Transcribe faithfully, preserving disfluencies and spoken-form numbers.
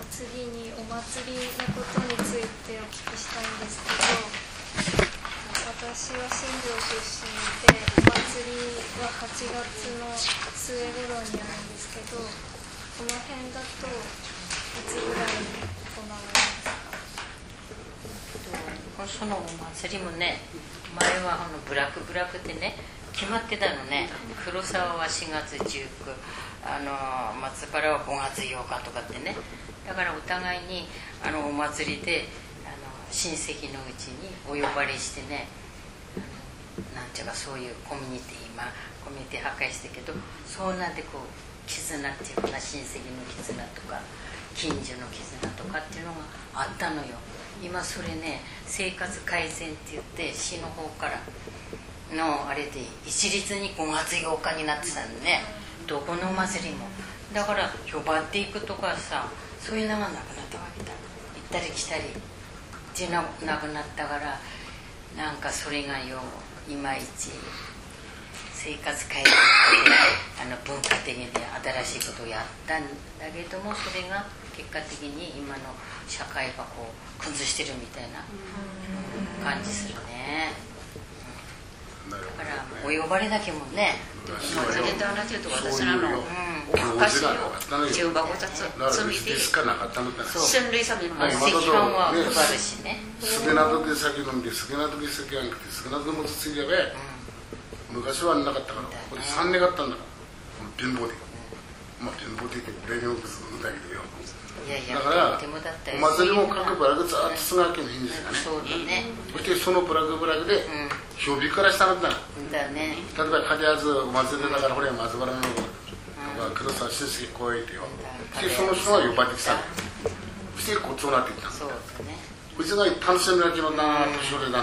次にお祭りのことについてお聞きしたいんですけど、私は新庄出身で、お祭りははちがつの末頃にあるんですけど、この辺だといつぐらいに行われますか？ そのお祭りもね、前はあのブラックブラックってね決まってたのね。黒沢はしがつじゅうく、あの松原はごがつようかとかってね。だからお互いにあのお祭りであの親戚のうちにお呼ばれしてね、なんていうかそういうコミュニティ、今コミュニティ破壊してるけど、そうなんでこう絆っていうかな、親戚の絆とか近所の絆とかっていうのがあったのよ。今それね、生活改善って言って市の方からのあれで一律にごがつようかになってたのね、どこのお祭りも。だから呼ばっていくとかさ、そういうのがなくなったわけだ。行ったり来たりっていうのがなくなったから、なんかそれがよいまいち生活改善であの文化的に新しいことをやったんだけども、それが結果的に今の社会がこう崩してるみたいな感じするね。だからお呼ばれだけもね、 お祭りと同じと私らのお菓子を重箱二つ積みで春類さみの赤飯は配るしね。 스게나도 대사기는데 스게나도 대사기 안 그때 스게나도 못 쓰려배昔はなかったから、これさんねんがあったんだから、貧乏で、まあ貧乏でレニオクスだけどよ。だからお祭りも各ブラグずっとつがけの日にですよね。そしてそのブラグブラグで標備からしたんだな。例えばカジャーズお祭りだからこれ松原の黒沢親戚公園でよ。でその人が呼ばれてきたの。そしてこっちになってきた。うちが楽しみな気分だな、年寄りだな。